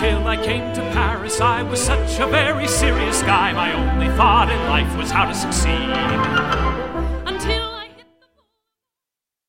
Until I came to Paris, I was such a very serious guy. My only thought in life was how to succeed. Until